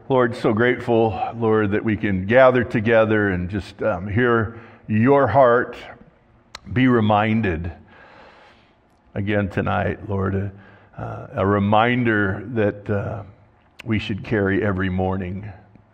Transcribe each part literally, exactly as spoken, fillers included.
Lord, so grateful, Lord, that we can gather together and just um, hear your heart, be reminded again tonight, Lord, uh, a reminder that uh, we should carry every morning.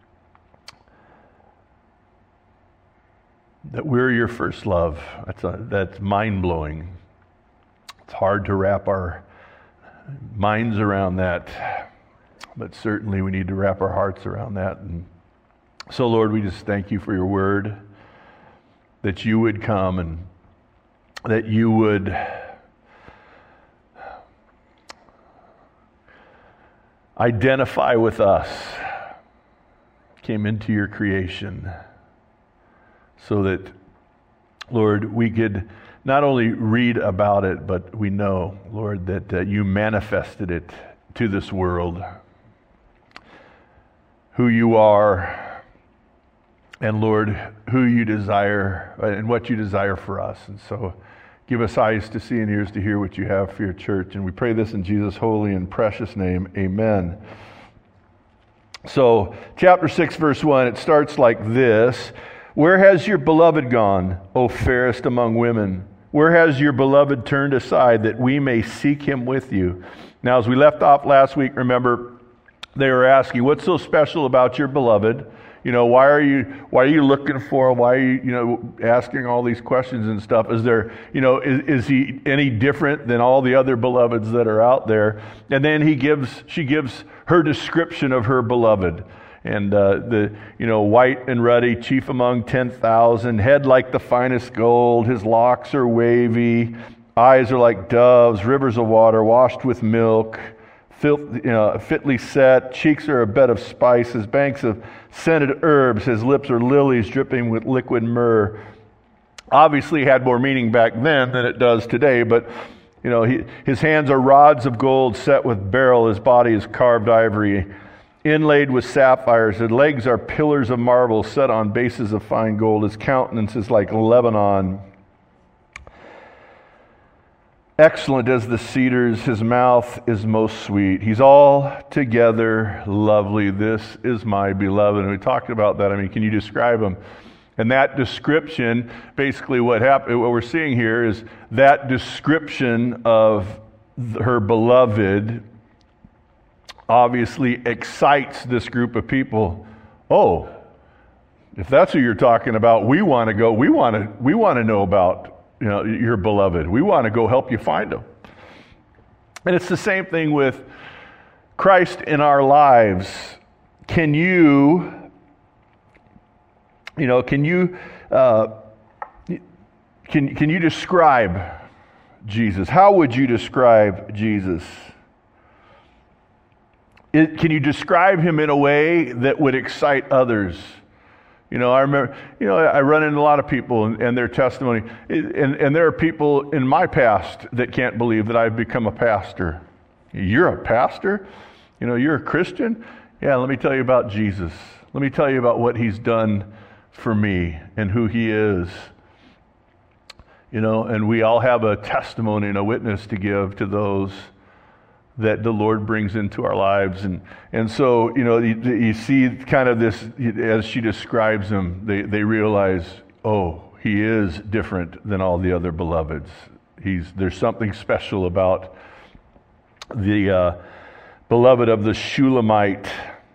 That we're your first love. That's, a, that's mind-blowing. It's hard to wrap our minds around that. But certainly we need to wrap our hearts around that. And so, Lord, we just thank you for your word, that you would come and that you would identify with us, came into your creation, so that, Lord, we could not only read about it, but we know, Lord, that uh, you manifested it to this world. Who you are, and Lord, who you desire, and what you desire for us. And so give us eyes to see and ears to hear what you have for your church. And we pray this in Jesus' holy and precious name. Amen. So, chapter six, verse one, it starts like this. Where has your beloved gone, O fairest among women? Where has your beloved turned aside that we may seek him with you? Now, as we left off last week, remember, they were asking, what's so special about your beloved? You know, why are you why are you looking for him? Why are you, you know, asking all these questions and stuff? Is there, you know, is, is he any different than all the other beloveds that are out there? And then he gives, she gives her description of her beloved. And uh, the, you know, white and ruddy, chief among ten thousand, head like the finest gold, his locks are wavy, eyes are like doves, rivers of water washed with milk, Filth, you know, fitly set, cheeks are a bed of spices, banks of scented herbs, his lips are lilies dripping with liquid myrrh. Obviously had more meaning back then than it does today, but you know, he, his hands are rods of gold set with beryl, his body is carved ivory, inlaid with sapphires, his legs are pillars of marble set on bases of fine gold, his countenance is like Lebanon. Excellent as the cedars, his mouth is most sweet. He's altogether lovely. This is my beloved. And we talked about that. I mean, can you describe him? And that description, basically what happened, what we're seeing here is that description of her beloved obviously excites this group of people. Oh, if that's who you're talking about, we want to go, we want to, we want to know about You know, your beloved. We want to go help you find him. And it's the same thing with Christ in our lives. Can you, you know, can you, uh, can can you describe Jesus? How would you describe Jesus? It, can you describe him in a way that would excite others? You know, I remember, you know, I run into a lot of people and, and their testimony, and, and there are people in my past that can't believe that I've become a pastor. You're a pastor? You know, you're a Christian? Yeah, let me tell you about Jesus. Let me tell you about what he's done for me and who he is. You know, and we all have a testimony and a witness to give to those that the Lord brings into our lives. And and so, you know, you, you see kind of this, as she describes him, they, they realize, oh, he is different than all the other beloveds. He's There's something special about the uh, beloved of the Shulamite.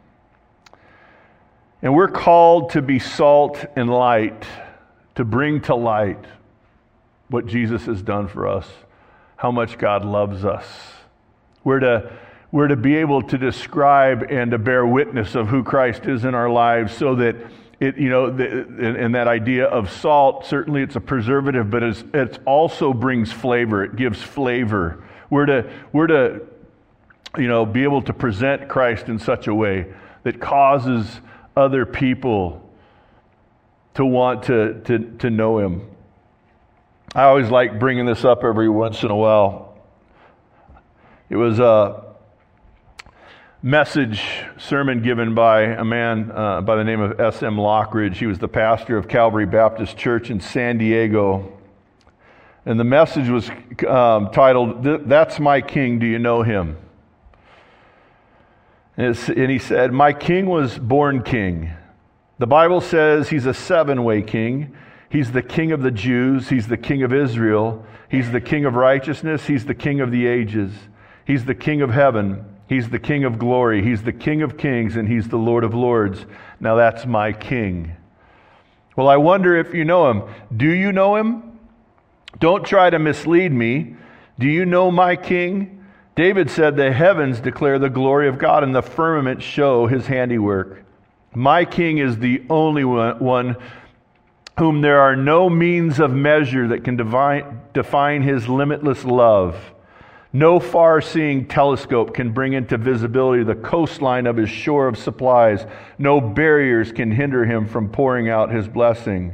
And we're called to be salt and light, to bring to light what Jesus has done for us, how much God loves us. We're to, we're to be able to describe and to bear witness of who Christ is in our lives, so that it, you know, the, and, and that idea of salt, certainly it's a preservative, but it's, it also brings flavor. It gives flavor. We're to, we're to, you know, be able to present Christ in such a way that causes other people to want to, to, to know him. I always like bringing this up every once in a while. It was a message sermon given by a man uh, by the name of S M Lockridge. He was the pastor of Calvary Baptist Church in San Diego. And the message was um, titled, "That's My King, Do You Know Him?" And, it's, and he said, my king was born king. The Bible says he's a seven-way king. He's the king of the Jews. He's the king of Israel. He's the king of righteousness. He's the king of the ages. He's the king of heaven. He's the king of glory. He's the king of kings, and he's the Lord of lords. Now that's my king. Well, I wonder if you know him. Do you know him? Don't try to mislead me. Do you know my king? David said, the heavens declare the glory of God, and the firmament show his handiwork. My king is the only one whom there are no means of measure that can divine, define his limitless love. No far-seeing telescope can bring into visibility the coastline of his shore of supplies. No barriers can hinder him from pouring out his blessing.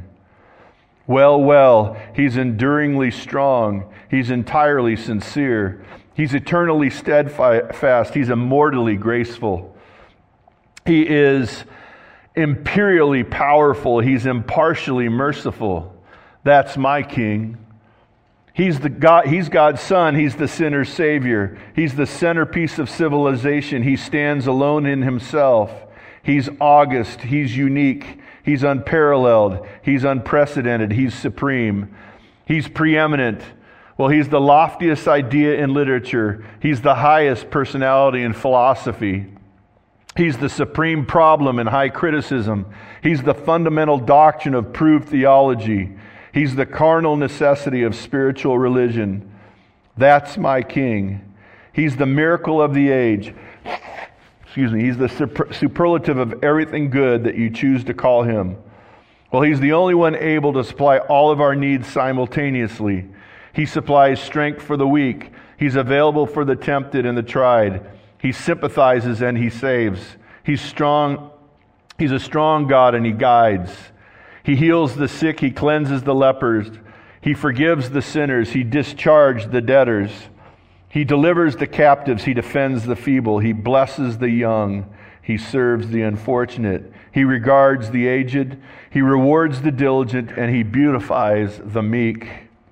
Well, well, he's enduringly strong. He's entirely sincere. He's eternally steadfast. He's immortally graceful. He is imperially powerful. He's impartially merciful. That's my king. He's the God, he's God's son. He's the sinner's savior. He's the centerpiece of civilization. He stands alone in himself. He's august. He's unique. He's unparalleled. He's unprecedented. He's supreme. He's preeminent. Well, he's the loftiest idea in literature. He's the highest personality in philosophy. He's the supreme problem in high criticism. He's the fundamental doctrine of proved theology. He's the carnal necessity of spiritual religion. That's my king. He's the miracle of the age. Excuse me. He's the super- superlative of everything good that you choose to call him. Well, he's the only one able to supply all of our needs simultaneously. He supplies strength for the weak. He's available for the tempted and the tried. He sympathizes and he saves. He's strong. He's a strong God and he guides. He heals the sick. He cleanses the lepers. He forgives the sinners. He discharges the debtors. He delivers the captives. He defends the feeble. He blesses the young. He serves the unfortunate. He regards the aged. He rewards the diligent, and he beautifies the meek.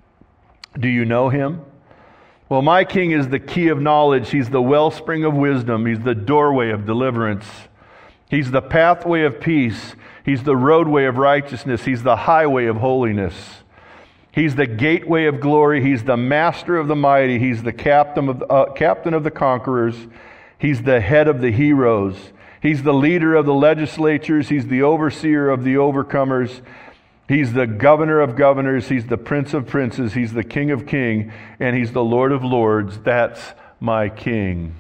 Do you know him? Well, my king is the key of knowledge. He's the wellspring of wisdom. He's the doorway of deliverance. He's the pathway of peace. He's the roadway of righteousness. He's the highway of holiness. He's the gateway of glory. He's the master of the mighty. He's the captain of, uh, captain of the conquerors. He's the head of the heroes. He's the leader of the legislatures. He's the overseer of the overcomers. He's the governor of governors. He's the prince of princes. He's the king of kings. And he's the Lord of lords. That's my king.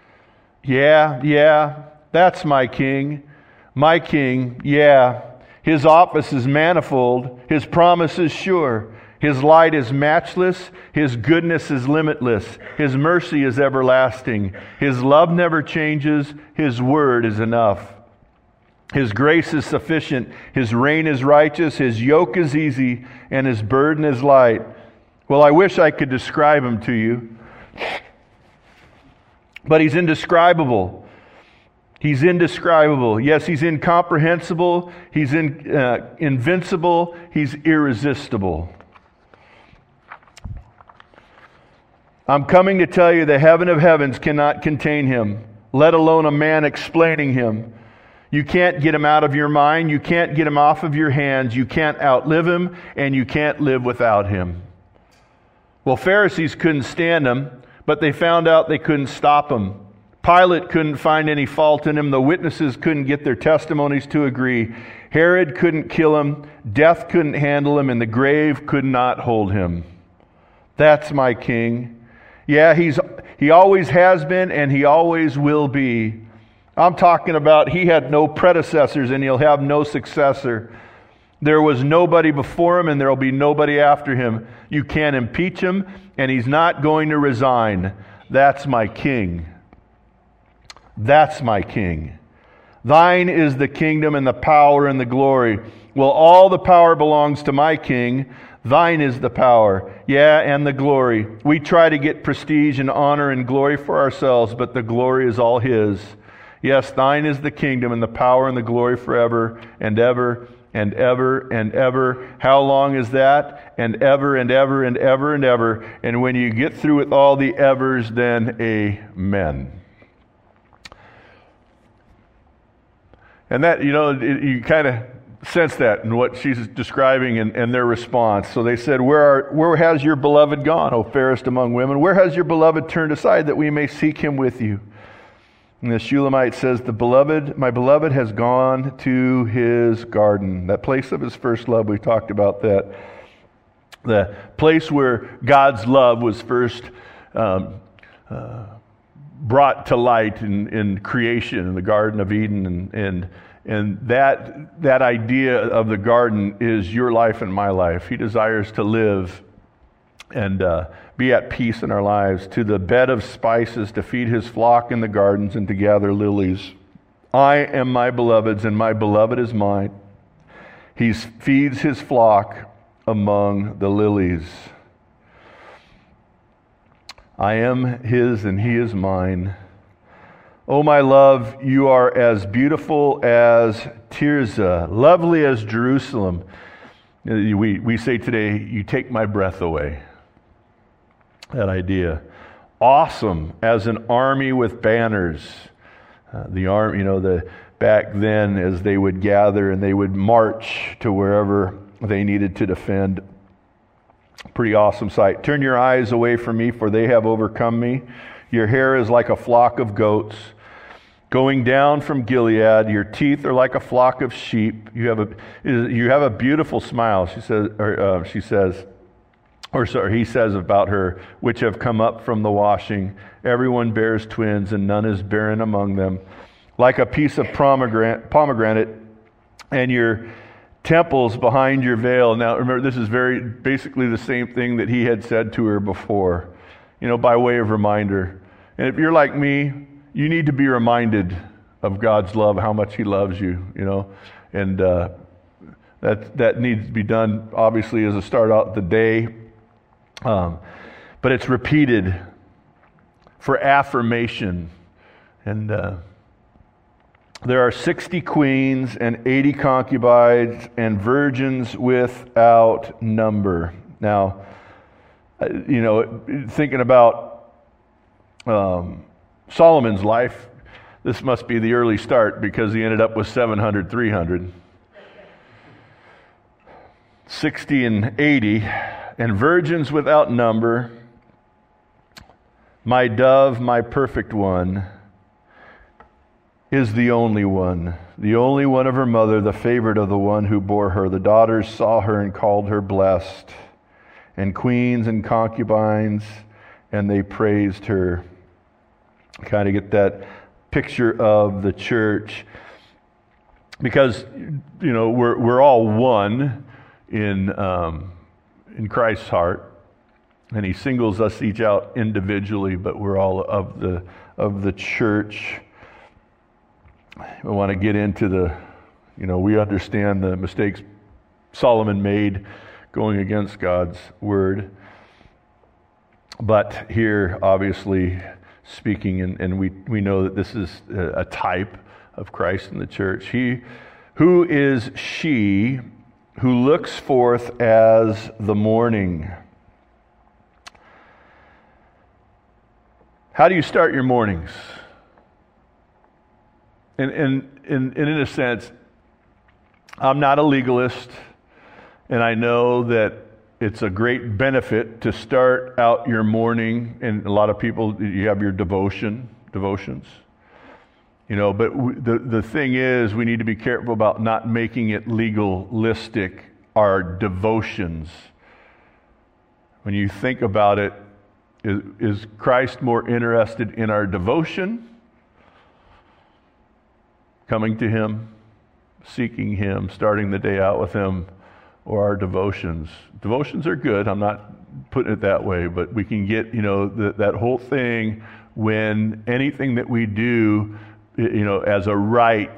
Yeah, yeah, that's my king. My king, yeah. His office is manifold. His promise is sure. His light is matchless. His goodness is limitless. His mercy is everlasting. His love never changes. His word is enough. His grace is sufficient. His reign is righteous. His yoke is easy. And his burden is light. Well, I wish I could describe him to you. But he's indescribable. He's indescribable. Yes, he's incomprehensible. He's in, uh, invincible. He's irresistible. I'm coming to tell you the heaven of heavens cannot contain him, let alone a man explaining him. You can't get him out of your mind. You can't get him off of your hands. You can't outlive him, and you can't live without him. Well, Pharisees couldn't stand him, but they found out they couldn't stop him. Pilate couldn't find any fault in him. The witnesses couldn't get their testimonies to agree. Herod couldn't kill him. Death couldn't handle him, and the grave could not hold him. That's my king. Yeah, he's he always has been, and he always will be. I'm talking about he had no predecessors, and he'll have no successor. There was nobody before him, and there will be nobody after him. You can't impeach him, and he's not going to resign. That's my king. That's my king. Thine is the kingdom and the power and the glory. Well, all the power belongs to my king. Thine is the power, yeah, and the glory. We try to get prestige and honor and glory for ourselves, but the glory is all his. Yes, thine is the kingdom and the power and the glory forever and ever and ever and ever. How long is that? And ever and ever and ever and ever. And when you get through with all the evers, then amen. And that, you know, it, you kind of sense that in what she's describing and, and their response. So they said, where are, where has your beloved gone, O fairest among women? Where has your beloved turned aside that we may seek him with you? And the Shulamite says, the beloved, my beloved has gone to his garden, that place of his first love. We talked about that. The place where God's love was first um, uh, brought to light in, in creation, in the Garden of Eden. And, and, and that, that idea of the garden is your life and my life. He desires to live and uh, be at peace in our lives. To the bed of spices, to feed his flock in the gardens, and to gather lilies. I am my beloved's, and my beloved is mine. He feeds his flock among the lilies. I am his, and he is mine. O my love, you are as beautiful as Tirzah, lovely as Jerusalem. We, we say today, you take my breath away. That idea. Awesome as an army with banners. Uh, the arm, you know, the back then as they would gather and they would march to wherever they needed to defend. Pretty awesome sight. Turn your eyes away from me, for they have overcome me. Your hair is like a flock of goats going down from Gilead. Your teeth are like a flock of sheep. You have a you have a beautiful smile. She says. Or, uh, she says. Or sorry, he says about her, which have come up from the washing. Everyone bears twins, and none is barren among them. Like a piece of pomegranate, pomegranate, and your temples behind your veil. Now, remember, this is very basically the same thing that he had said to her before, you know, by way of reminder. And if you're like me, you need to be reminded of God's love, how much he loves you, you know, and uh, that that needs to be done, obviously, as a start out the day. Um, but it's repeated for affirmation. And uh, there are sixty queens and eighty concubines and virgins without number. Now, you know, thinking about um, Solomon's life, this must be the early start because he ended up with seven hundred, three hundred. sixty and eighty. And virgins without number, my dove, my perfect one, is the only one, the only one of her mother, the favorite of the one who bore her. The daughters saw her and called her blessed, and queens and concubines, and they praised her. Kind of get that picture of the church, because, you know, we're we're all one in. Um, in Christ's heart, and he singles us each out individually, but we're all of the of the church. We want to get into the, you know, we understand the mistakes Solomon made going against God's word, but here, obviously, speaking, and, and we, we know that this is a type of Christ in the church. He, who is she who looks forth as the morning? How do you start your mornings? And, and, and, and in a sense, I'm not a legalist, and I know that it's a great benefit to start out your morning, and a lot of people, you have your devotion, devotions. You know, but w- the, the thing is, we need to be careful about not making it legalistic, our devotions. When you think about it, is, is Christ more interested in our devotion? Coming to him, seeking him, starting the day out with him, or our devotions? Devotions are good, I'm not putting it that way, but we can get, you know, the, that whole thing when anything that we do, you know, as a rite,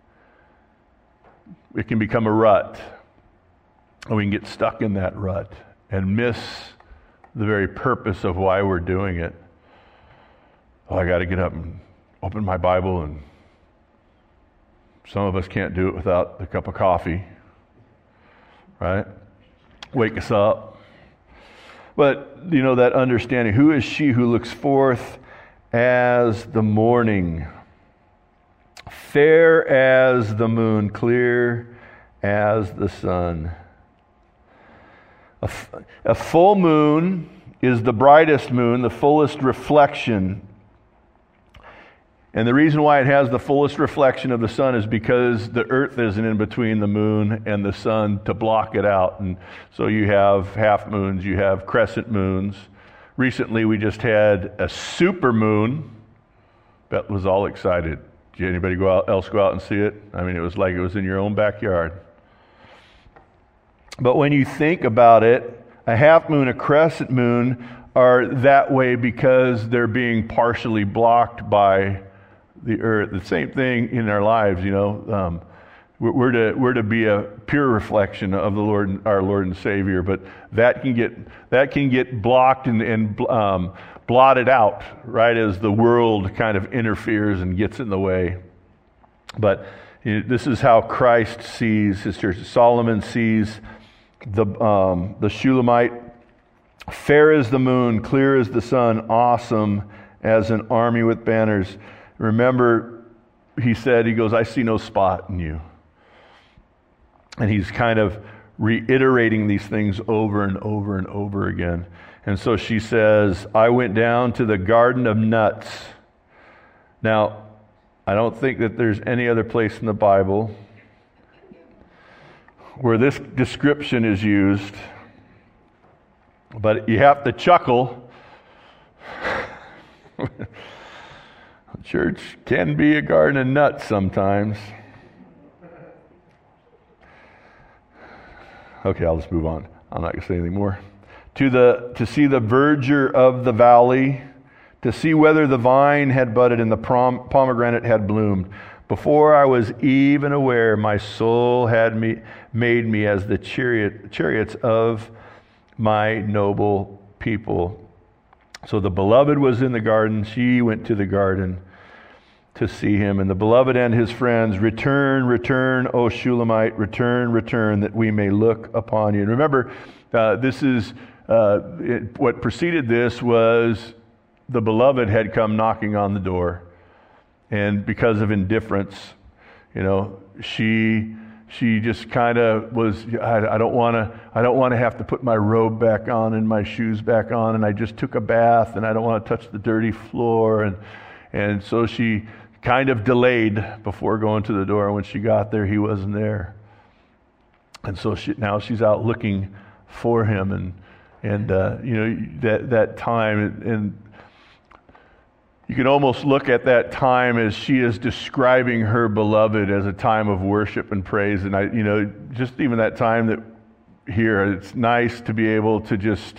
it can become a rut. And we can get stuck in that rut and miss the very purpose of why we're doing it. Oh, I got to get up and open my Bible, and some of us can't do it without a cup of coffee, right? Wake us up. But, you know, that understanding, who is she who looks forth as the morning? fair as the moon, clear as the sun. A, f- a full moon is the brightest moon, the fullest reflection. And the reason why it has the fullest reflection of the sun is because the earth isn't in between the moon and the sun to block it out. And so you have half moons, you have crescent moons. Recently we just had a super moon. Beth was all excited. Did anybody go out, else go out and see it? I mean, it was like it was in your own backyard. But when you think about it, a half moon, a crescent moon are that way because they're being partially blocked by the earth. The same thing in our lives, you know. Um, we're, we're to we're to be a pure reflection of the Lord, our Lord and Savior. But that can get that can get blocked and, and um, blotted out, right, as the world kind of interferes and gets in the way. But you know, this is how Christ sees his church. Solomon sees the um, the Shulamite, fair as the moon, clear as the sun, awesome as an army with banners. Remember, he said, he goes, I see no spot in you. And he's kind of reiterating these things over and over and over again. And so she says, I went down to the garden of nuts. Now, I don't think that there's any other place in the Bible where this description is used, but you have to chuckle. Church can be a garden of nuts sometimes. Okay, I'll just move on. I'm not going to say anything more. To the to see the verdure of the valley, to see whether the vine had budded and the prom, pomegranate had bloomed. Before I was even aware, my soul had me, made me as the chariot, chariots of my noble people. So the beloved was in the garden. She went to the garden to see him. And the beloved and his friends, return, return, O Shulamite, return, return, that we may look upon you. And remember, uh, this is, uh, it, what preceded this was the beloved had come knocking on the door. And because of indifference, you know, she she just kind of was, I, I don't want to I don't want to have to put my robe back on and my shoes back on, and I just took a bath and I don't want to touch the dirty floor, and and so she kind of delayed before going to the door. When she got there, he wasn't there. And so she, now she's out looking for him, and and uh, you know, that that time, and, and you can almost look at that time as she is describing her beloved as a time of worship and praise. And I, you know, just even that time that here, it's nice to be able to just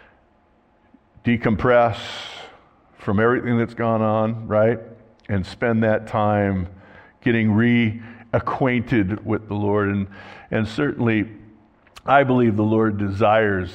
decompress from everything that's gone on, right? And spend that time getting reacquainted with the Lord. And and certainly, I believe the Lord desires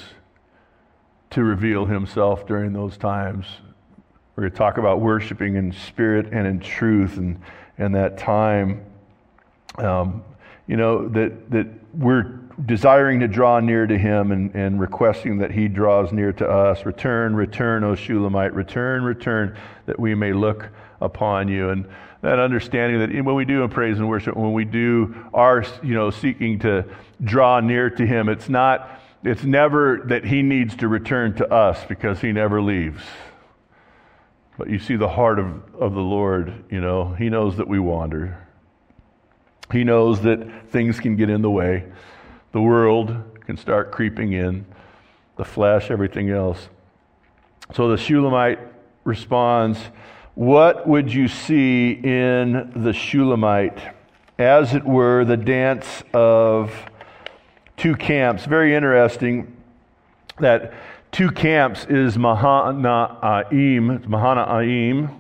to reveal himself during those times. We're going to talk about worshiping in spirit and in truth, and and that time, um, you know, that that we're desiring to draw near to him, and, and requesting that he draws near to us. Return, return, O Shulamite, return, return, that we may look upon you. And that understanding that when we do in praise and worship, when we do are, you know, seeking to draw near to him, it's not, it's never that he needs to return to us, because he never leaves. But you see the heart of, of the Lord, you know, he knows that we wander. He knows that things can get in the way. The world can start creeping in, the flesh, everything else. So the Shulamite responds, what would you see in the Shulamite? As it were, the dance of two camps. Very interesting that two camps is Mahanaim. Mahanaim.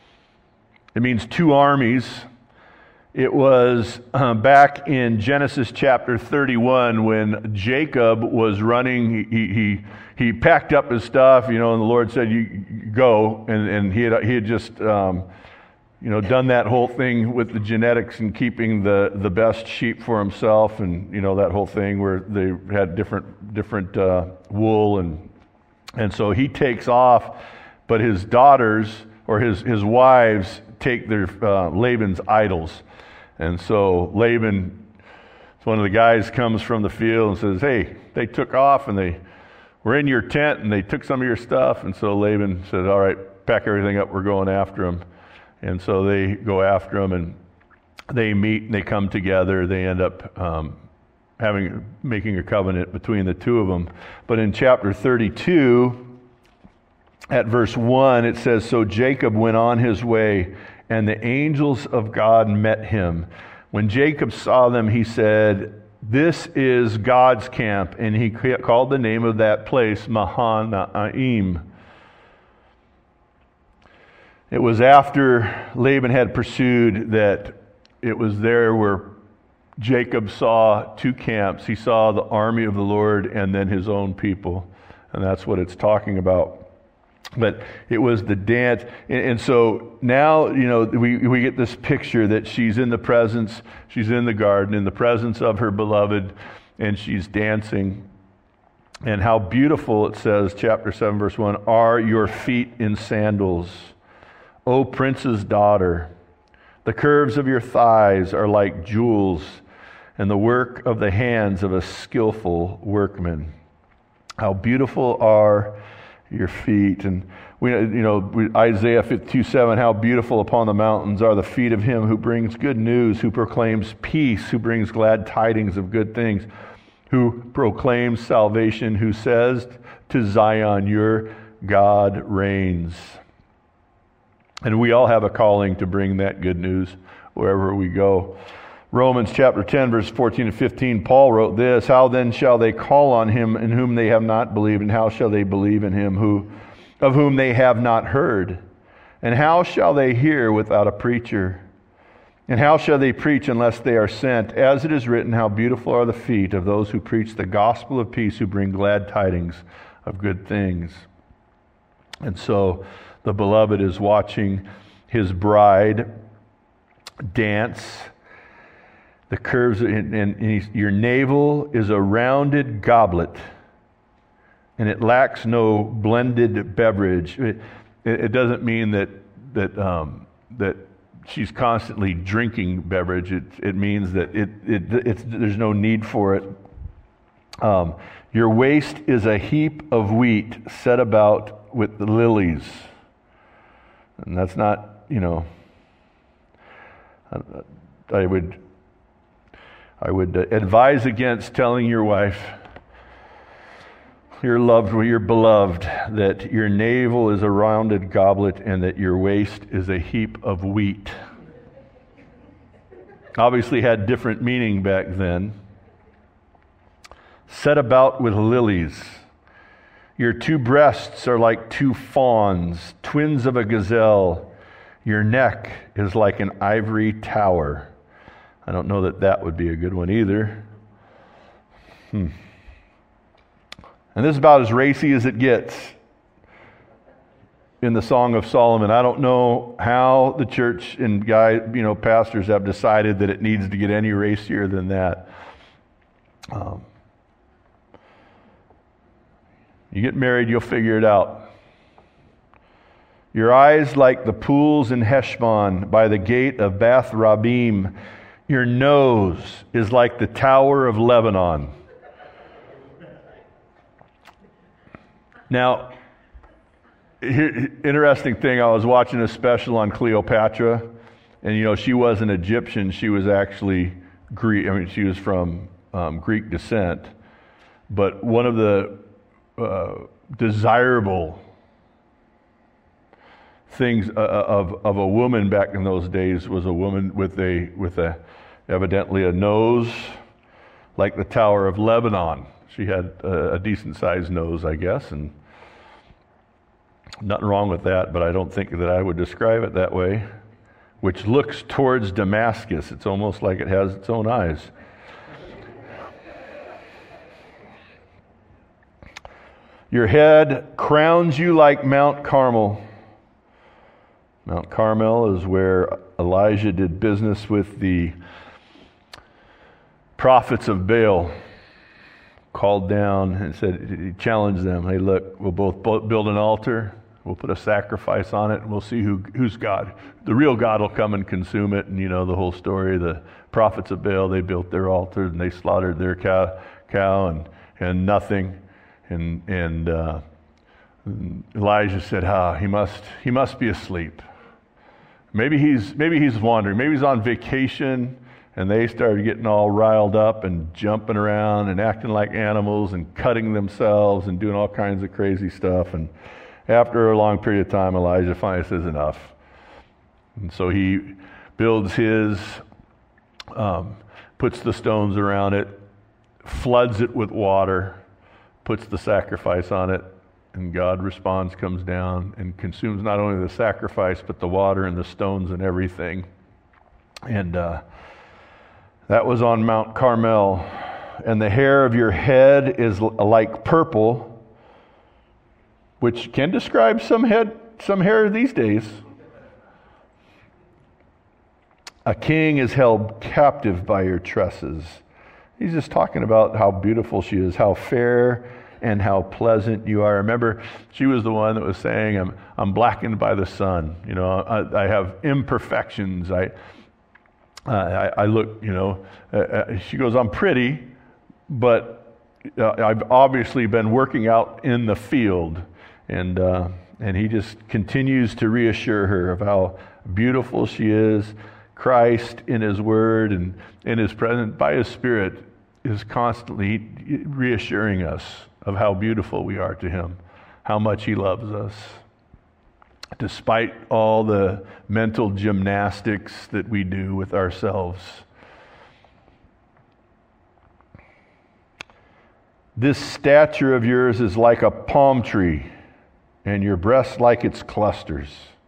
It means two armies. It was uh, back in Genesis chapter thirty-one when Jacob was running. He he he packed up his stuff, you know, and the Lord said, "You go." And and he had he had just um, you know done that whole thing with the genetics and keeping the, the best sheep for himself, and you know that whole thing where they had different different uh, wool, and and so he takes off, but his daughters or his his wives take their uh, Laban's idols. And so Laban, one of the guys comes from the field and says, hey, they took off and they were in your tent and they took some of your stuff. And so Laban said, all right, pack everything up, we're going after them. And so they go after them, and they meet and they come together. They end up um, having making a covenant between the two of them. But in chapter thirty-two, at verse one, it says, so Jacob went on his way, and the angels of God met him. When Jacob saw them, he said, this is God's camp. And he called the name of that place Mahanaim. It was after Laban had pursued that it was there where Jacob saw two camps. He saw the army of the Lord and then his own people. And that's what it's talking about. But it was the dance. And, and so now, you know, we, we get this picture that she's in the presence, she's in the garden, in the presence of her beloved, and she's dancing. And how beautiful, it says, chapter seven, verse one, are your feet in sandals, O prince's daughter. The curves of your thighs are like jewels, and the work of the hands of a skillful workman. How beautiful are your feet. And we, you know, we, Isaiah fifty-two seven, how beautiful upon the mountains are the feet of him who brings good news, who proclaims peace, who brings glad tidings of good things, who proclaims salvation, who says to Zion, your God reigns. And we all have a calling to bring that good news wherever we go. Romans chapter ten, verse fourteen and fifteen, Paul wrote this, how then shall they call on him in whom they have not believed, and how shall they believe in him who, of whom they have not heard? And how shall they hear without a preacher? And how shall they preach unless they are sent? As it is written, how beautiful are the feet of those who preach the gospel of peace, who bring glad tidings of good things. And so the beloved is watching his bride dance. The curves, and, and he's, your navel is a rounded goblet, and it lacks no blended beverage. It, it, it doesn't mean that that um, that she's constantly drinking beverage. It it means that it it it's, there's no need for it. Um, your waist is a heap of wheat set about with the lilies. And that's not, you know, I would I would advise against telling your wife, your loved, your beloved, that your navel is a rounded goblet and that your waist is a heap of wheat. Obviously had different meaning back then. Set about with lilies. Your two breasts are like two fawns, twins of a gazelle. Your neck is like an ivory tower. I don't know that that would be a good one either. Hmm. And this is about as racy as it gets in the Song of Solomon. I don't know how the church and guy, you know, pastors have decided that it needs to get any racier than that. Um, You get married, you'll figure it out. Your eyes like the pools in Heshbon by the gate of Bath Rabbim. Your nose is like the tower of Lebanon. Now, here, interesting thing, I was watching a special on Cleopatra, and you know, she wasn't Egyptian, she was actually Greek. I mean, she was from um, Greek descent. But one of the Uh, desirable things uh, of of a woman back in those days was a woman with a with a evidently a nose like the Tower of Lebanon. She had a, a decent sized nose, I guess, and nothing wrong with that, but I don't think that I would describe it that way. Which looks towards Damascus. It's almost like it has its own eyes. Your head crowns you like Mount Carmel. Mount Carmel is where Elijah did business with the prophets of Baal. Called down and said, he challenged them, hey, look, we'll both build an altar. We'll put a sacrifice on it, and we'll see who who's God. The real God will come and consume it, and you know the whole story. The prophets of Baal, they built their altar, and they slaughtered their cow, cow and, and nothing. And, and uh, Elijah said, ah, he must he must be asleep. Maybe he's maybe he's wandering. Maybe he's on vacation. And they started getting all riled up and jumping around and acting like animals and cutting themselves and doing all kinds of crazy stuff. And after a long period of time, Elijah finally says enough. And so he builds his, um, puts the stones around it, floods it with water, puts the sacrifice on it, and God responds, comes down, and consumes not only the sacrifice, but the water and the stones and everything. And uh, that was on Mount Carmel. And the hair of your head is like purple, which can describe some head, some hair these days. A king is held captive by your tresses. He's just talking about how beautiful she is, how fair and how pleasant you are. Remember, she was the one that was saying, I'm, I'm blackened by the sun. You know, I, I have imperfections. I, uh, I, I look, you know, uh, she goes, I'm pretty, but uh, I've obviously been working out in the field. And uh, and he just continues to reassure her of how beautiful she is. Christ in his word and in his presence by his Spirit is constantly reassuring us of how beautiful we are to him, how much he loves us. Despite all the mental gymnastics that we do with ourselves. This stature of yours is like a palm tree, and your breast like its clusters.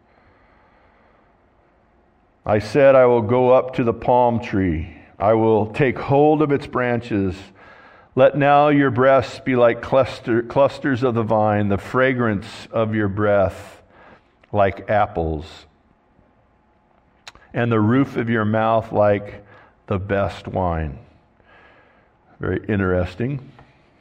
I said, I will go up to the palm tree. I will take hold of its branches. Let now your breasts be like cluster, clusters of the vine, the fragrance of your breath like apples, and the roof of your mouth like the best wine. Very interesting.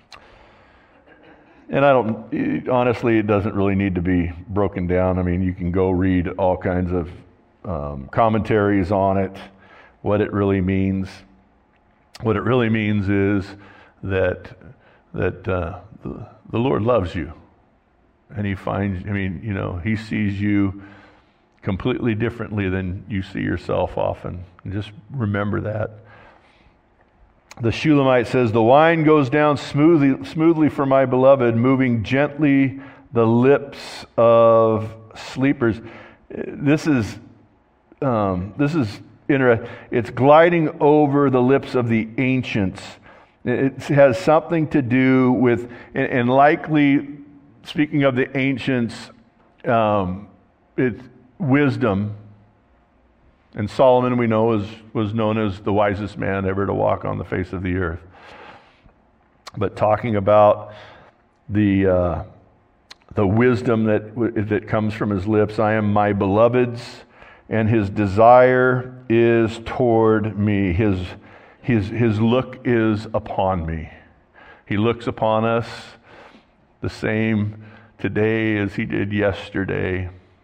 And I don't, it, honestly, it doesn't really need to be broken down. I mean, you can go read all kinds of um, commentaries on it, what it really means. What it really means is that that uh, the, the Lord loves you. And he finds, I mean, you know, he sees you completely differently than you see yourself often. And just remember that. The Shulamite says, the wine goes down smoothly, smoothly for my beloved, moving gently the lips of sleepers. This is, um, this is interesting. It's gliding over the lips of the ancients. It has something to do with, and likely, speaking of the ancients, um, it's wisdom. And Solomon, we know, was, was known as the wisest man ever to walk on the face of the earth. But talking about the uh, the wisdom that that comes from his lips, I am my beloved's, and his desire is toward me. His his his look is upon me. He looks upon us the same today as he did yesterday.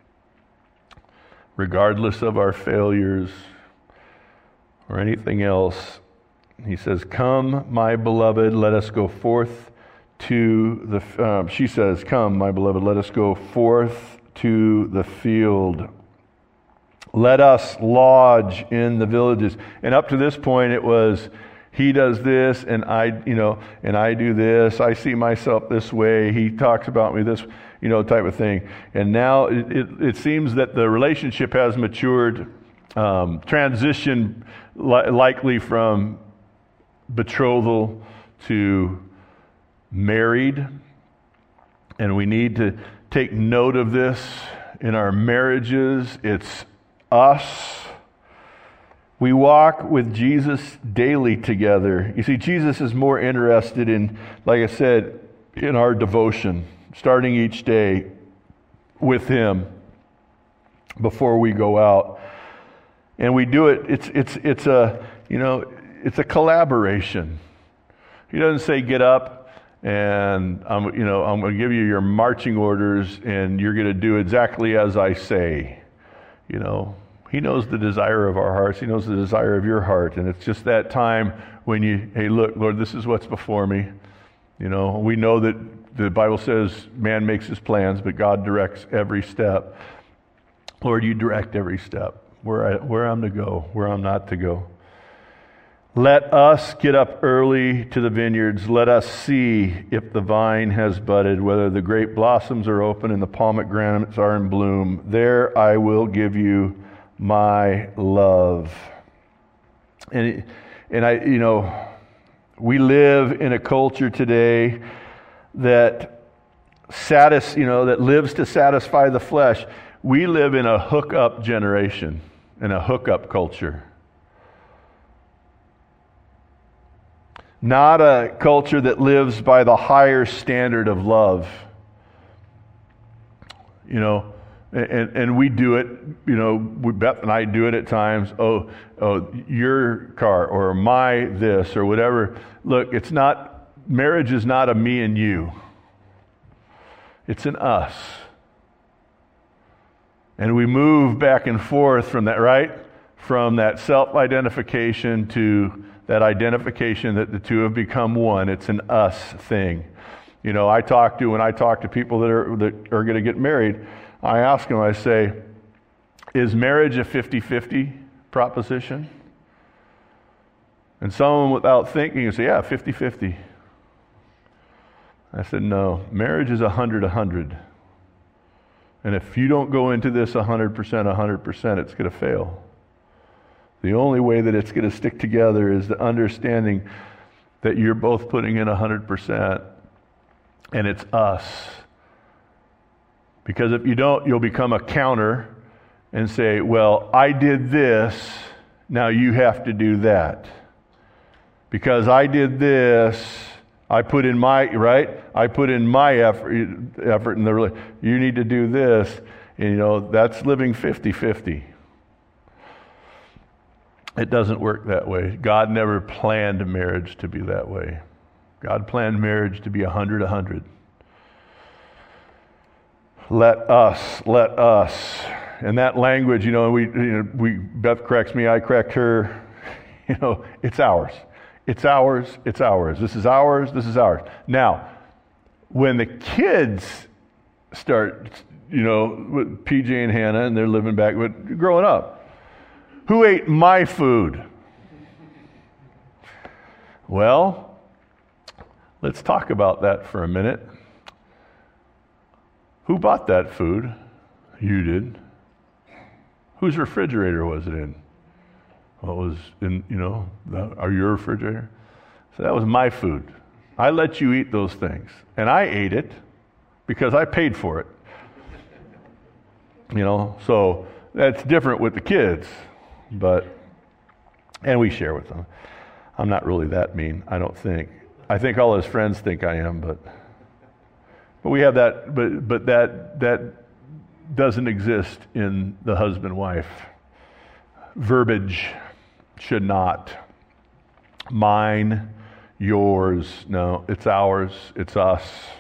Regardless of our failures or anything else, he says, come, my beloved, let us go forth to the, uh, she says, come, my beloved, let us go forth to the field. Let us lodge in the villages. And up to this point, it was, he does this, and I, you know, and I do this. I see myself this way. He talks about me this, you know, type of thing. And now it, it, it seems that the relationship has matured, um, transitioned li- likely from betrothal to married. And we need to take note of this in our marriages. It's us. We walk with Jesus daily together. You see, Jesus is more interested in, like I said, in our devotion, starting each day with him before we go out. And we do it, it's it's it's a, you know, it's a collaboration. He doesn't say get up and I'm, you know, I'm going to give you your marching orders, and you're going to do exactly as I say. You know, He knows the desire of our hearts. He knows the desire of your heart, and it's just that time when you, hey, look, Lord, this is what's before me. You know, we know that the Bible says man makes his plans, but God directs every step. Lord, you direct every step, where, I, where I'm to go, where I'm not to go. Let us get up early to the vineyards. Let us see if the vine has budded, whether the grape blossoms are open and the pomegranates are in bloom. There I will give you my love. And, and I, you know, we live in a culture today that satis, you know, that lives to satisfy the flesh. We live in a hookup generation, in a hookup culture. Not a culture that lives by the higher standard of love. You know, and, and we do it, you know, we, Beth and I do it at times. Oh, oh, your car or my this or whatever. Look, it's not, marriage is not a me and you. It's an us. And we move back and forth from that, right? From that self-identification to that identification that the two have become one. It's an us thing. You know, I talk to, when I talk to people that are that are going to get married, I ask them, I say, is marriage a fifty-fifty proposition? And someone without thinking would say, yeah, fifty-fifty. I said, no, marriage is one hundred one hundred. And if you don't go into this one hundred percent, one hundred percent, it's going to fail. The only way that it's going to stick together is the understanding that you're both putting in one hundred percent, and it's us. Because if you don't, you'll become a counter and say, well, I did this, now you have to do that. Because I did this, I put in my, right? I put in my effort, effort in the, you need to do this. And, you know, that's living fifty-fifty. It doesn't work that way. God never planned marriage to be that way. God planned marriage to be one hundred one hundred. Let us, let us. And that language, you know, we, you know, we, Beth corrects me, I correct her. You know, it's ours. It's ours, it's ours. This is ours, this is ours. Now, when the kids start, you know, with P J and Hannah, and they're living back, but growing up, who ate my food? Well, let's talk about that for a minute. Who bought that food? You did. Whose refrigerator was it in? Well, it was in, you know, the, are your refrigerator? So that was my food. I let you eat those things. And I ate it because I paid for it. You know, so that's different with the kids. But, and we share with them. I'm not really that mean, I don't think. I think all his friends think I am, but but we have that, but but that that doesn't exist in the husband-wife. Verbiage should not. Mine, yours. No, it's ours, it's us.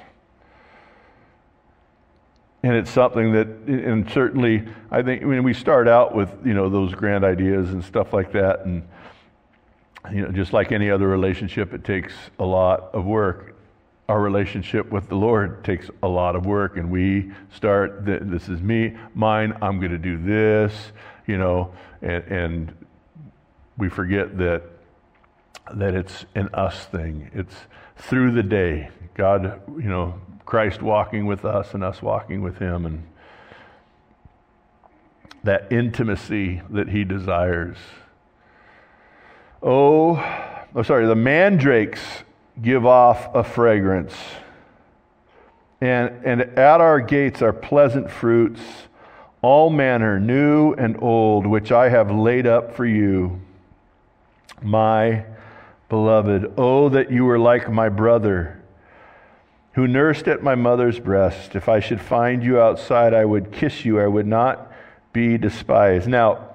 And it's something that, and certainly, I think when we start out with, you know, those grand ideas and stuff like that, and, you know, just like any other relationship, it takes a lot of work. Our relationship with the Lord takes a lot of work, and we start, this is me, mine, I'm going to do this, you know, and, and we forget that that it's an us thing. It's through the day. God, you know, Christ walking with us and us walking with Him, and that intimacy that He desires. Oh, oh, sorry, the mandrakes give off a fragrance, and and at our gates are pleasant fruits, all manner, new and old, which I have laid up for you, my beloved. Oh, that you were like my brother, who nursed at my mother's breast. If I should find you outside, I would kiss you. I would not be despised. Now,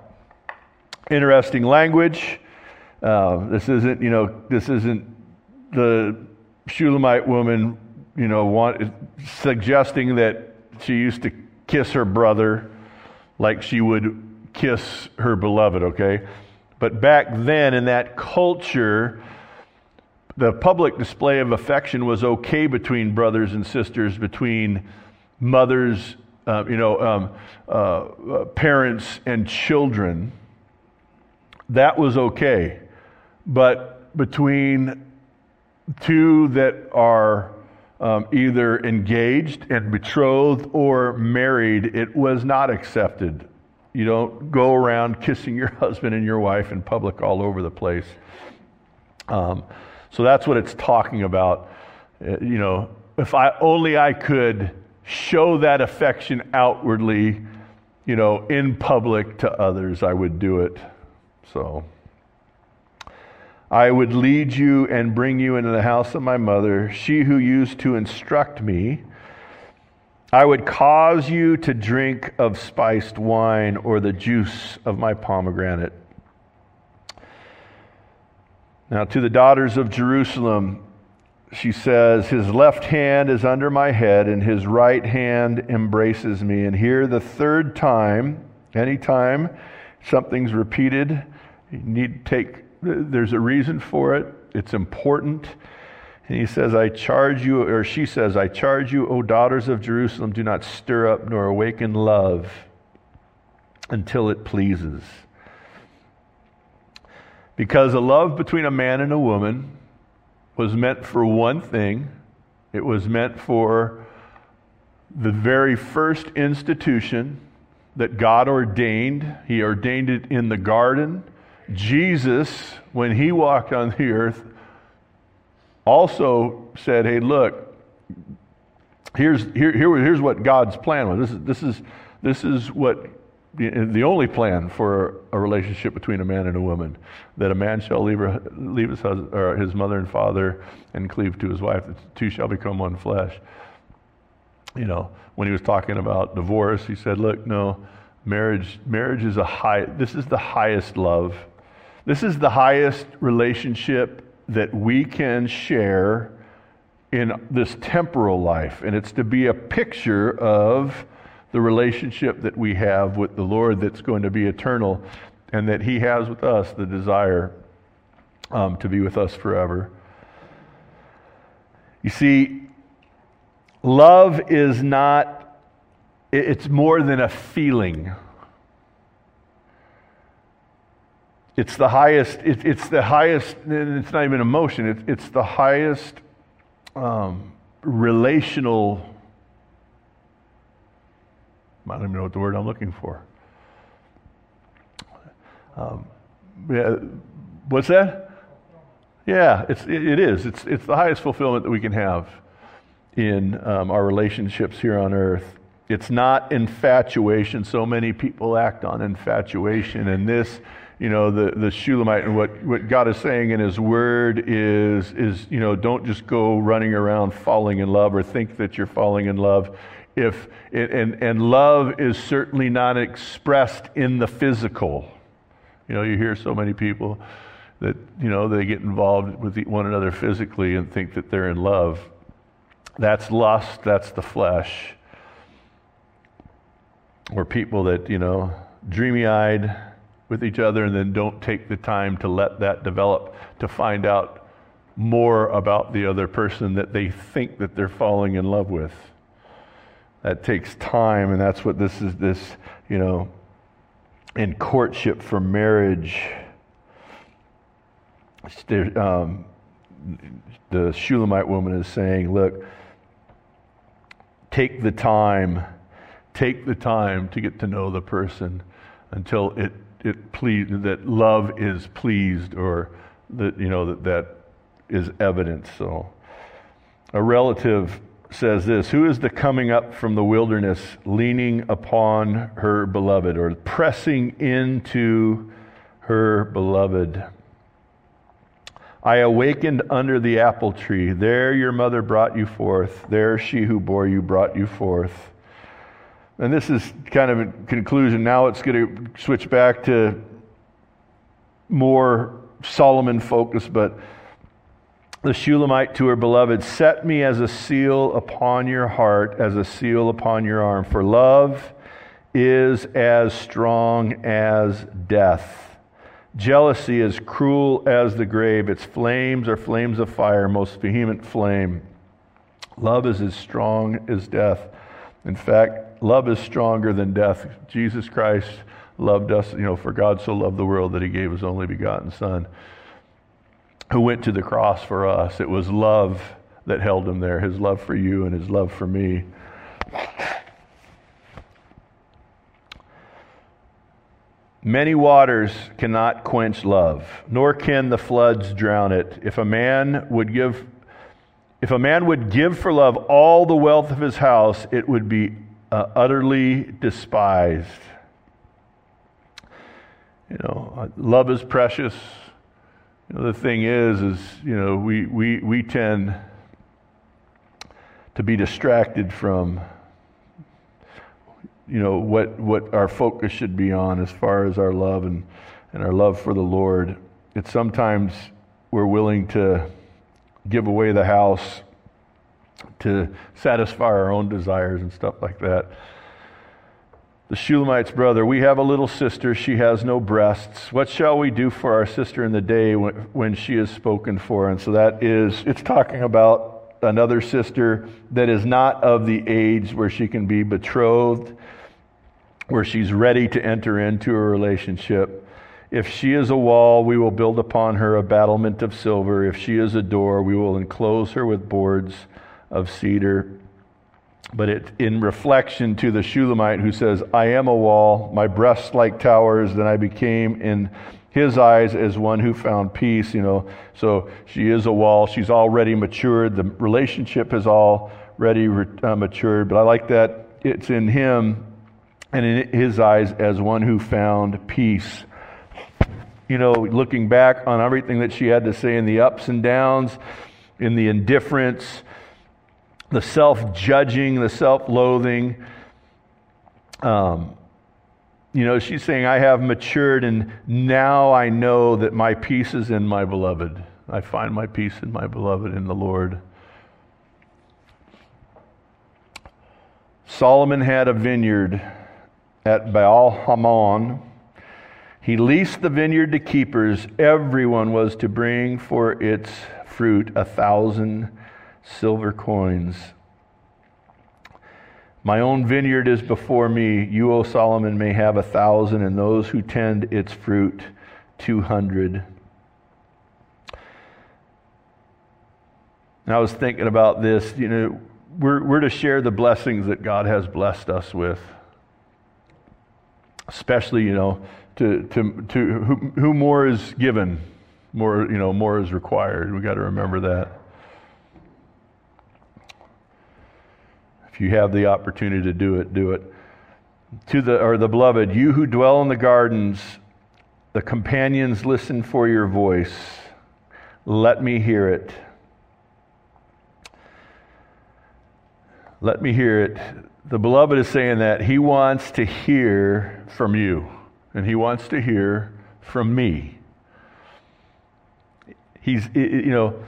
interesting language. Uh, this isn't, you know, this isn't the Shulamite woman, you know, want, suggesting that she used to kiss her brother like she would kiss her beloved, okay? But back then in that culture, the public display of affection was okay between brothers and sisters, between mothers, uh, you know, um, uh, uh, parents and children. That was okay. But between two that are um, either engaged and betrothed or married, it was not accepted. You don't go around kissing your husband and your wife in public all over the place. Um, so that's what it's talking about. Uh, you know, if I only I could show that affection outwardly, you know, in public to others, I would do it. So I would lead you and bring you into the house of my mother, she who used to instruct me. I would cause you to drink of spiced wine or the juice of my pomegranate. Now, to the daughters of Jerusalem, she says, his left hand is under my head and his right hand embraces me. And here the third time, anytime something's repeated, you need to take, there's a reason for it. It's important. And he says, I charge you, or she says, I charge you, O daughters of Jerusalem, do not stir up nor awaken love until it pleases. Because a love between a man and a woman was meant for one thing. It was meant for the very first institution that God ordained. He ordained it in the garden. Jesus, when he walked on the earth, also said, hey, look, here's here, here here's what God's plan was. This is this is this is what the only plan for a relationship between a man and a woman, that a man shall leave, her, leave his, husband, or his mother and father and cleave to his wife. The two shall become one flesh. You know, when he was talking about divorce, he said, look, no, marriage marriage is a high, this is the highest love. This is the highest relationship that we can share in this temporal life. And it's to be a picture of the relationship that we have with the Lord that's going to be eternal, and that he has with us the desire um, to be with us forever. You see, love is not, it's more than a feeling. It's the highest, it, it's the highest, it's not even emotion, it, it's the highest um, relational, I don't even know what the word I'm looking for. Um, yeah, what's that? Yeah, it's it, it is. It's it's the highest fulfillment that we can have in um, our relationships here on earth. It's not infatuation. So many people act on infatuation, and this, you know, the the Shulamite, and what, what God is saying in His Word is is you know, don't just go running around falling in love or think that you're falling in love. If and and love is certainly not expressed in the physical. You know, you hear so many people that, you know, they get involved with one another physically and think that they're in love. That's lust. That's the flesh. Or people that, you know, dreamy-eyed with each other and then don't take the time to let that develop, to find out more about the other person that they think that they're falling in love with. That takes time, and that's what this is, this, you know, in courtship for marriage. Um, the Shulamite woman is saying, look, take the time, take the time to get to know the person until it, it please, that love is pleased, or that, you know, that that is evident. So a relative says this, who is the coming up from the wilderness, leaning upon her beloved, or pressing into her beloved? I awakened under the apple tree. There your mother brought you forth. There she who bore you brought you forth. And this is kind of a conclusion. Now it's going to switch back to more Solomon focus, but the Shulamite to her beloved, set me as a seal upon your heart, as a seal upon your arm, for love is as strong as death. Jealousy is cruel as the grave. Its flames are flames of fire, most vehement flame. Love is as strong as death. In fact, love is stronger than death. Jesus Christ loved us, you know, for God so loved the world that he gave his only begotten Son, who went to the cross for us. It was love that held him there, his love for you and his love for me. Many waters cannot quench love, nor can the floods drown it. If a man would give if a man would give for love all the wealth of his house, it would be uh, utterly despised. You know, love is precious. You know, the thing is, is, you know, we, we, we tend to be distracted from, you know, what, what our focus should be on as far as our love and, and our love for the Lord. It's sometimes we're willing to give away the house to satisfy our own desires and stuff like that. The Shulamite's brother, we have a little sister, she has no breasts. What shall we do for our sister in the day when, when she is spoken for? And so that is, it's talking about another sister that is not of the age where she can be betrothed, where she's ready to enter into a relationship. If she is a wall, we will build upon her a battlement of silver. If she is a door, we will enclose her with boards of cedar. But it, in reflection to the Shulamite who says, I am a wall, my breasts like towers, then I became in his eyes as one who found peace, you know. So she is a wall, she's already matured, the relationship has already uh, matured, but I like that it's in him and in his eyes as one who found peace. You know, looking back on everything that she had to say in the ups and downs, in the indifference, the self-judging, the self-loathing. Um, you know, she's saying, I have matured and now I know that my peace is in my beloved. I find my peace in my beloved, in the Lord. Solomon had a vineyard at Baal Hamon. He leased the vineyard to keepers. Everyone was to bring for its fruit a thousand silver coins. My own vineyard is before me. You, O Solomon, may have a thousand, and those who tend its fruit two hundred. And I was thinking about this. You know, we're we're to share the blessings that God has blessed us with, especially, you know, to to to who, who more is given, more you know more is required. We got to remember that. If you have the opportunity to do it, do it. To the or the beloved, you who dwell in the gardens, the companions listen for your voice. Let me hear it. Let me hear it. The beloved is saying that he wants to hear from you, and he wants to hear from me. He's, you know,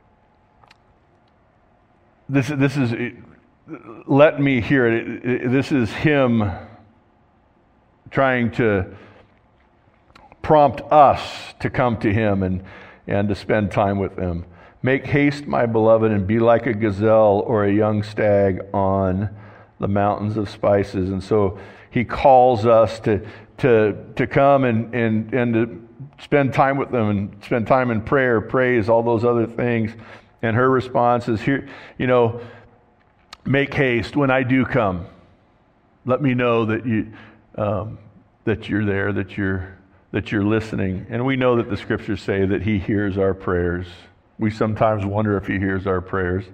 this this is. Let me hear it. This is him trying to prompt us to come to him and, and to spend time with him. Make haste, my beloved, and be like a gazelle or a young stag on the mountains of spices. And so he calls us to to to come and, and, and to spend time with them and spend time in prayer, praise, all those other things. And her response is, here, you know, make haste when I do come. Let me know that you um, that you're there, that you're that you're listening. And we know that the scriptures say that he hears our prayers. We sometimes wonder if he hears our prayers.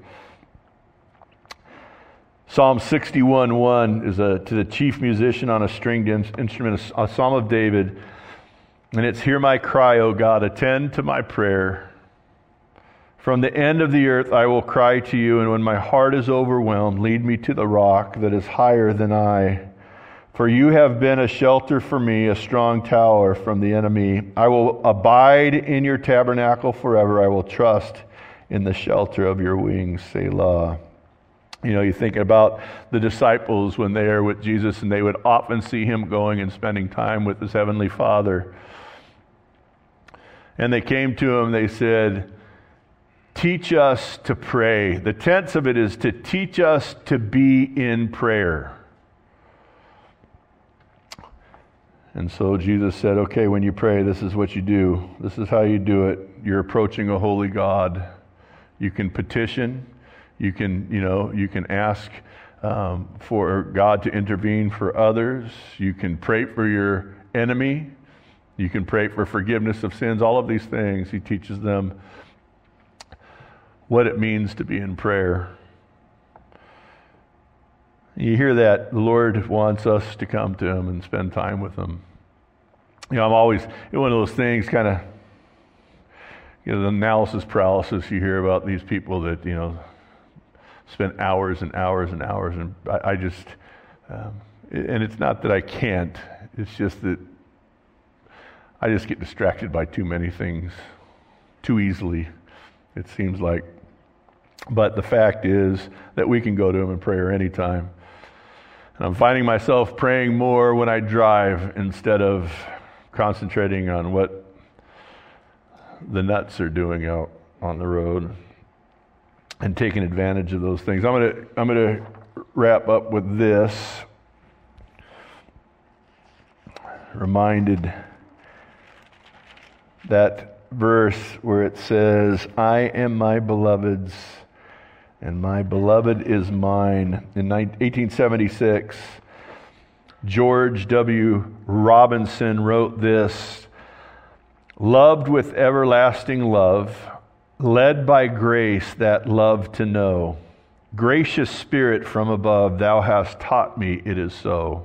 Psalm sixty-one one is a, to the chief musician on a stringed in, instrument, a, a psalm of David. And it's, hear my cry, O God, attend to my prayer. From the end of the earth I will cry to you, and when my heart is overwhelmed, lead me to the rock that is higher than I. For you have been a shelter for me, a strong tower from the enemy. I will abide in your tabernacle forever. I will trust in the shelter of your wings, Selah. You know, you think about the disciples when they are with Jesus, and they would often see him going and spending time with his heavenly Father. And they came to him, they said, teach us to pray. The tense of it is to teach us to be in prayer. And so Jesus said, okay, when you pray, this is what you do. This is how you do it. You're approaching a holy God. You can petition. You can, you know, you can ask um, for God to intervene for others. You can pray for your enemy. You can pray for forgiveness of sins. All of these things, he teaches them what it means to be in prayer. You hear that the Lord wants us to come to him and spend time with him. You know, I'm always, one of those things kind of, you know, the analysis paralysis you hear about these people that, you know, spend hours and hours and hours, and I, I just, um, and it's not that I can't, it's just that I just get distracted by too many things too easily, it seems like. But the fact is that we can go to him in prayer anytime. And I'm finding myself praying more when I drive instead of concentrating on what the nuts are doing out on the road and taking advantage of those things. I'm going to I'm going to wrap up with this. Reminded that verse where it says, I am my beloved's, and my beloved is mine. In eighteen seventy-six, George W. Robinson wrote this: loved with everlasting love, led by grace that love to know. Gracious Spirit from above, thou hast taught me it is so.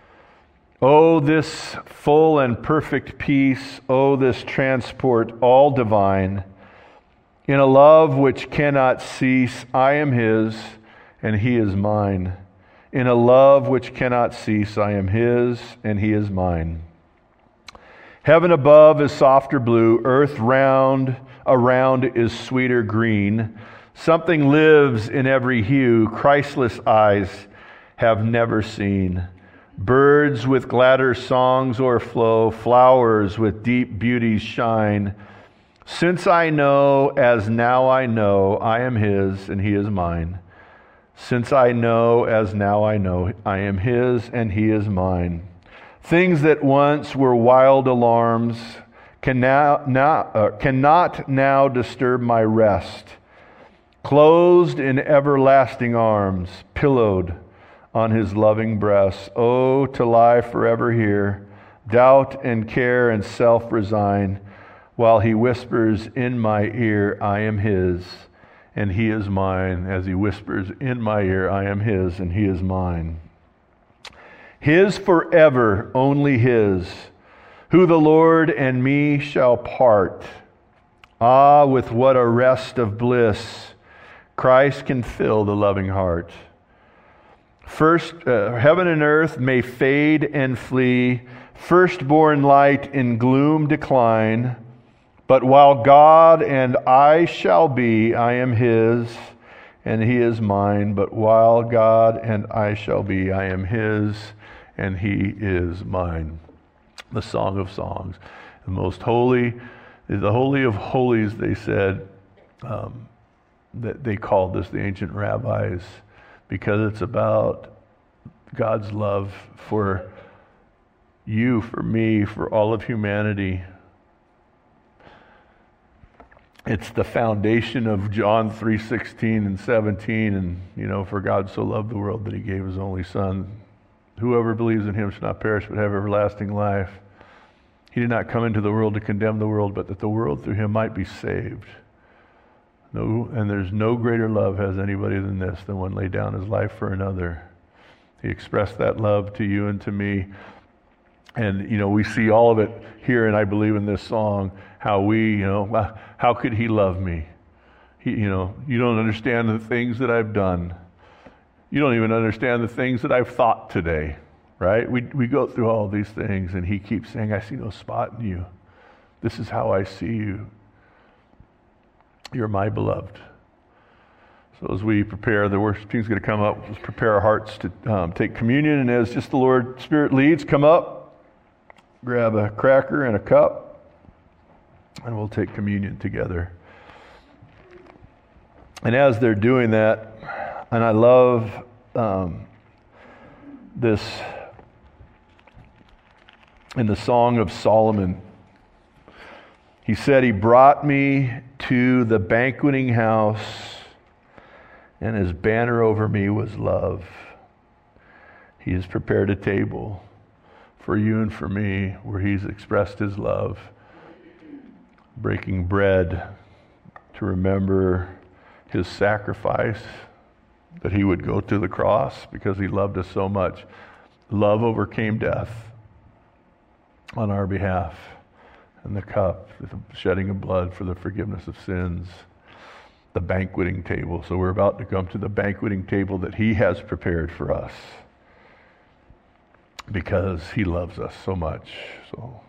Oh, this full and perfect peace, oh, this transport all divine. In a love which cannot cease, I am his, and he is mine. In a love which cannot cease, I am his, and he is mine. Heaven above is softer blue, earth round around is sweeter green. Something lives in every hue Christless eyes have never seen. Birds with gladder songs o'erflow, flowers with deep beauties shine. Since I know, as now I know, I am his and he is mine. Since I know, as now I know, I am his and he is mine. Things that once were wild alarms can now, now, uh, cannot now disturb my rest. Closed in everlasting arms, pillowed on his loving breast. Oh, to lie forever here, doubt and care and self resign, while he whispers in my ear, I am his, and he is mine. As he whispers in my ear, I am his, and he is mine. His forever, only his, who the Lord and me shall part. Ah, with what a rest of bliss Christ can fill the loving heart. First, uh, heaven and earth may fade and flee, firstborn light in gloom decline, but while God and I shall be, I am his, and he is mine. But while God and I shall be, I am his, and he is mine. The Song of Songs. The most holy, the Holy of Holies, they said, um, that they called this, the ancient rabbis, because it's about God's love for you, for me, for all of humanity. It's the foundation of John three sixteen and seventeen, and, you know, for God so loved the world that he gave his only Son. Whoever believes in him shall not perish but have everlasting life. He did not come into the world to condemn the world, but that the world through him might be saved. No, and there's no greater love has anybody than this, than one lay down his life for another. He expressed that love to you and to me. And, you know, we see all of it here, and I believe in this song, how we, you know, how could he love me? He, you know, you don't understand the things that I've done. You don't even understand the things that I've thought today, right? We we go through all these things, and he keeps saying, I see no spot in you. This is how I see you. You're my beloved. So as we prepare, the worship team's going to come up. Let's prepare our hearts to um, take communion. And as just the Lord Spirit leads, come up, grab a cracker and a cup, and we'll take communion together. And as they're doing that, and I love um, this in the Song of Solomon. He said, he brought me to the banqueting house, and his banner over me was love. He has prepared a table for you and for me where he's expressed his love, breaking bread to remember his sacrifice, that he would go to the cross because he loved us so much. Love overcame death on our behalf. And the cup, the shedding of blood for the forgiveness of sins, the banqueting table. So we're about to come to the banqueting table that he has prepared for us because he loves us so much. So